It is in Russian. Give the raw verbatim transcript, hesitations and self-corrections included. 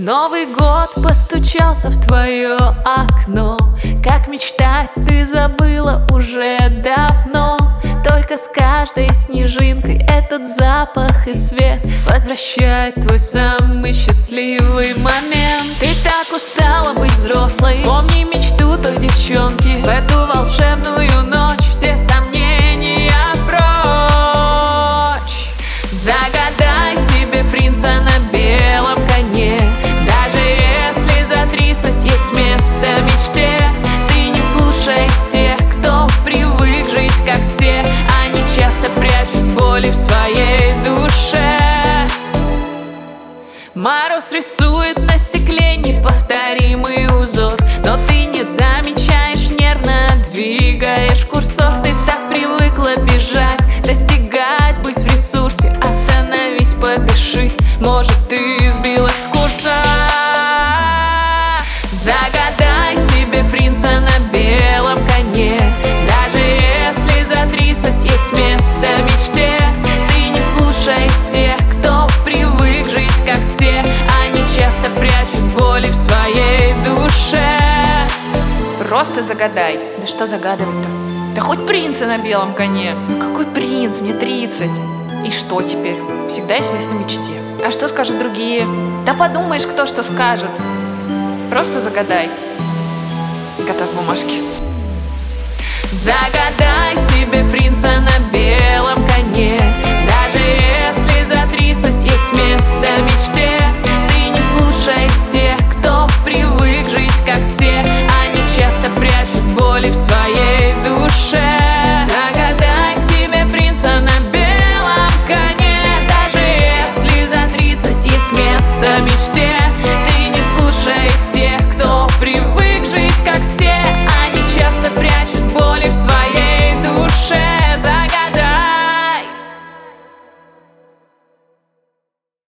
Новый год постучался в твое окно. Как мечтать ты забыла уже давно. Только с каждой снежинкой этот запах и свет возвращает твой самый счастливый момент. Ты так устала быть взрослой, вспомни мечту той девчонки. В эту волшебную ночь все сомнения прочь. Загадай себе принца на белом коне. Даже если за тридцать есть место мечте, ты не слушай тех, кто привык жить как все. Они часто прячут боли в своей душе. Мороз рисует на стекле неповторимый узор, но ты не замечаешь, нервно двигаешь курсор. Ты так привыкла бежать, достигать, быть в ресурсе. Остановись, подыши, может, ты сбилась с курса. Загадай себе принца на белом коне. Даже если за тридцать есть место мечте, ты не слушай тех, кто привык жить как все. Они часто прячут боли в своей душе. Просто загадай. Да что загадывать-то? Да хоть принца на белом коне. Ну какой принц? Мне тридцать. И что теперь? Всегда есть место мечте. А что скажут другие? Да подумаешь, кто что скажет. Просто загадай. Готовь бумажки. Загадай себе принца на белом коне. Даже если за тридцать есть место мечте, ты не слушай тех, кто привык жить как все. Они часто прячут боли в своей